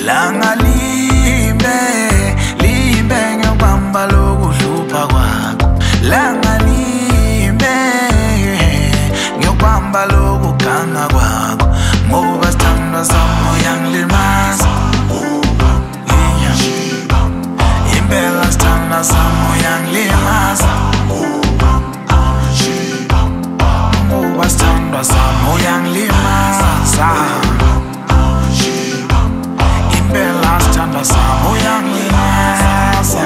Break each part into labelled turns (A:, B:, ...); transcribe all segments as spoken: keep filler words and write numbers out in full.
A: langa limbe limbe ngiyobamba lokudlupha kwakho langa limbe ngiyobamba lokuganga kwakho ngoba sithandwa sami uyangilimaza impela sithandwa sami uyangilimaza ngoba sithandwa sami uyangilimaza impela sithandwa sami uyangilimaza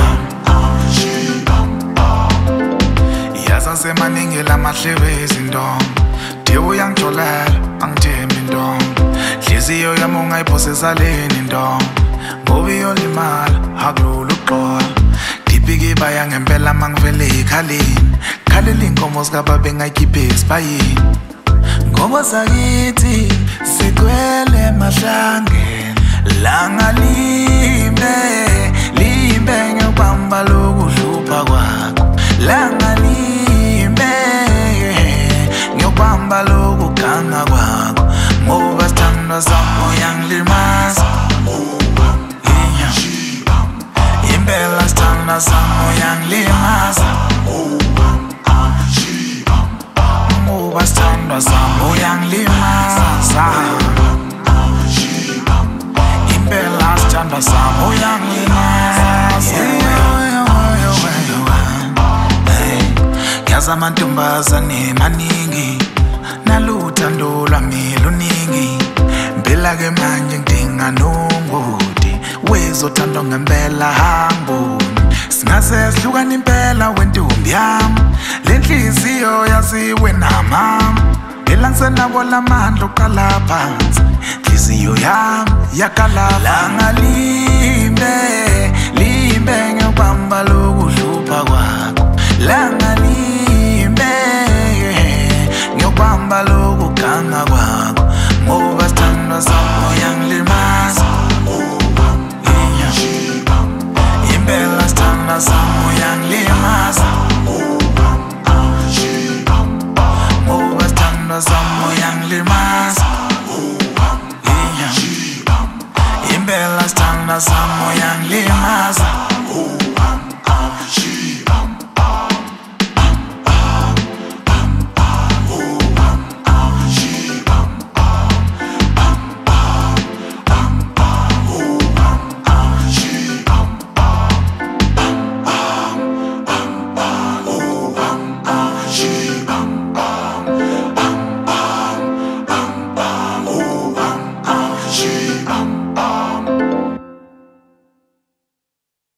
A: semaningi lamahlebe ezintombi de uyangijolela angithembi intombi hliziyo yami ungayiphose saleni intombi ngoba iyolimala akulula ukuxola ngipike baya ngempela mangivele ekhaleni khalela inkomo zikababa engayikhiphe esibayeni ngoba sakithi sigcwele emahlangeni langa limbe limbe ngiyobamba lokudlupha kwakho langa ngiyobamba lokuganga kwakho ngoba sithandwa sami uyangilimaza impela sithandwa sami uyangilimaza ngoba sithandwa sami uyangilimaza impela sithandwa sami uyangilimaza yazi amantombazane maningi naluthando lwami luningi impela ke manje ngidinga nongoti wezothandwa ngempela hamboni singase sihlukane impela wentombi yami lenhliziyo yaziwe namama elangisenabo lamandla oqala phansi inhliziyo yami yakala langa limbe